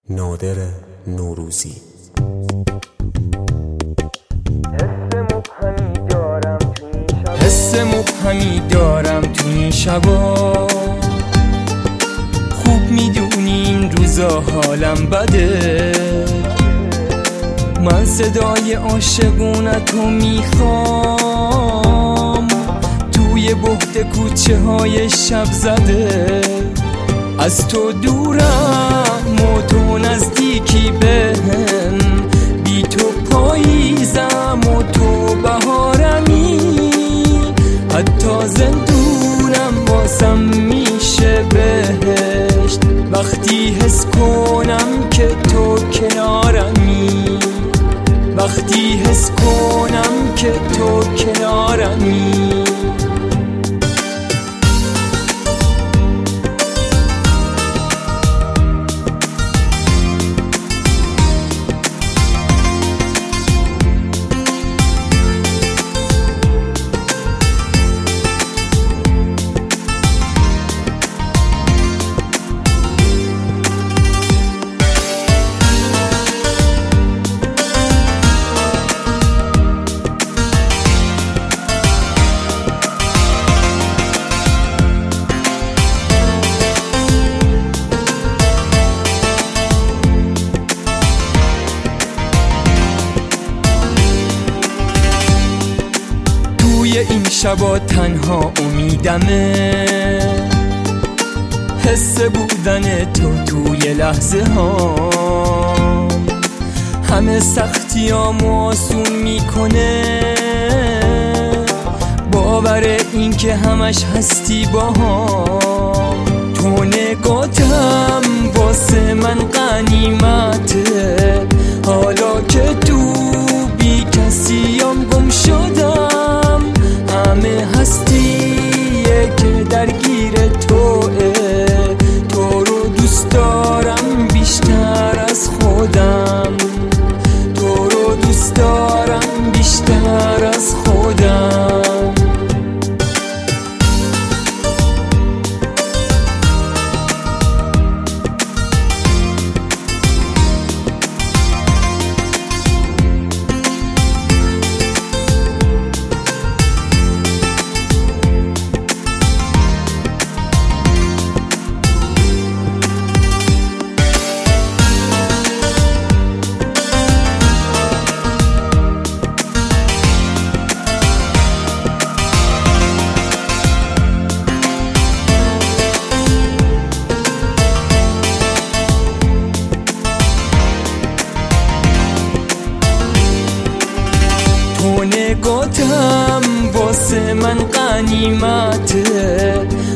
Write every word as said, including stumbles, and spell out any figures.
نادر نوروزی. حس مبهمی دارم تو این شبا، خوب میدونی این روزا حالم بده. من صدای عاشقونتو میخوام توی بهت کوچه های شب زده. از تو دورم و تو نزدیکی بهم، بی تو پاییزم و تو بهارمی. حتی زندونم واسم میشه بهشت وقتی حس کنم که تو کنارمی. وقتی حس کنم که تو کنارمی. این شبا تنها امیدمه، حس بودن تو توی لحظه ها همه سختیامو آسون میکنه. باور این که همش هستی با هم، تو نگاتم واسه من غنیمته. حالا که تو بی کسیم گم شدم، همه هستیه که درگیر توه. تو رو دوست دارم بیشتر از خودم، تو رو دوست دارم بیشتر از خودم. تو نگاتم واسه من غنیمته.